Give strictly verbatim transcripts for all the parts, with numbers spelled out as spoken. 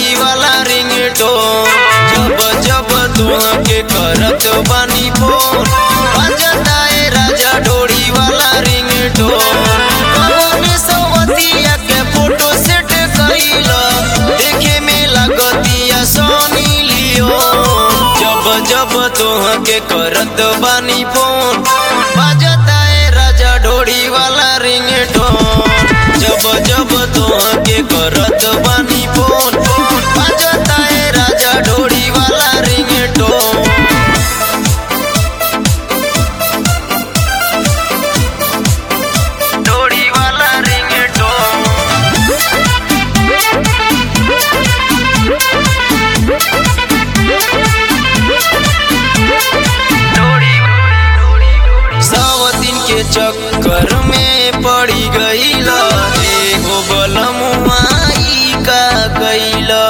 डोरी वाला रिंगटोन। जब जब तुहके करत बानी फोन बजता ए राजा डोरी वाला रिंगटोन। कौन सवतिया के फोटो सेट कइला देखे में लगतिया सोनी लियोन। जब जब तुहके करत बानी फोन बजता ए राजा डोरी वाला रिंगटोन। जब जब तुहके करत बानी फोन बजता ए राजा डोरी वाला रिंगटोन। डोरी वाला रिंगटोन। सौ दिन के चक्कर में पड़ी गईला एगो बलमुआई का गईला।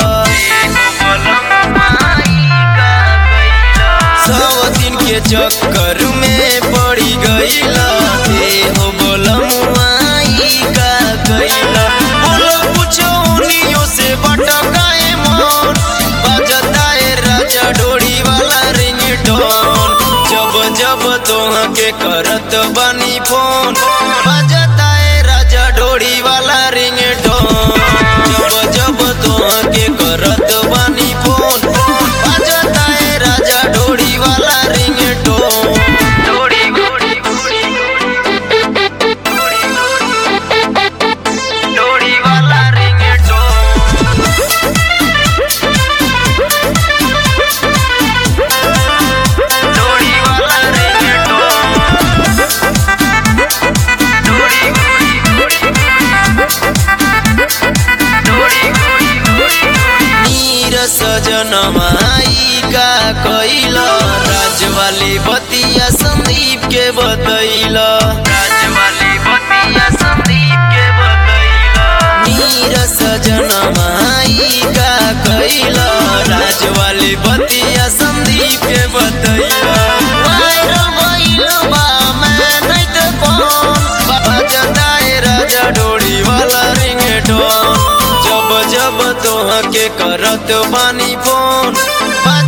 सौ दिन के चक्कर में पड़ी गईला एगो बलमुआई का गईला। बोलो पूछो उनियों से बटकाए मन बजता ए राजा डोरी वाला रिंगटोन। जब जब तुहके करत बानी फोन बजता ए राजा डोरी वाला रिंगटोन। जब जब तुहके करत बानी फोन बजता ए राजा डोरी वाला रिंगटोन। डोरी डोरी डोरी वाला रिंगटोन। डोरी वाला रिंगटोन। डोरी नीर सजन माई का कइला राजवाली बतिया संदीप के बतैला। राजवाली बतिया संदीप के बतैला। नीर सजन माई का कइला राजवाली बतिया संदीप के बतैला। वायरल भइल बा मैं नहीं तो कौन बजता ए राजा डोरी वाला रिंगटोन। जब जब तुहके करत बानी फोन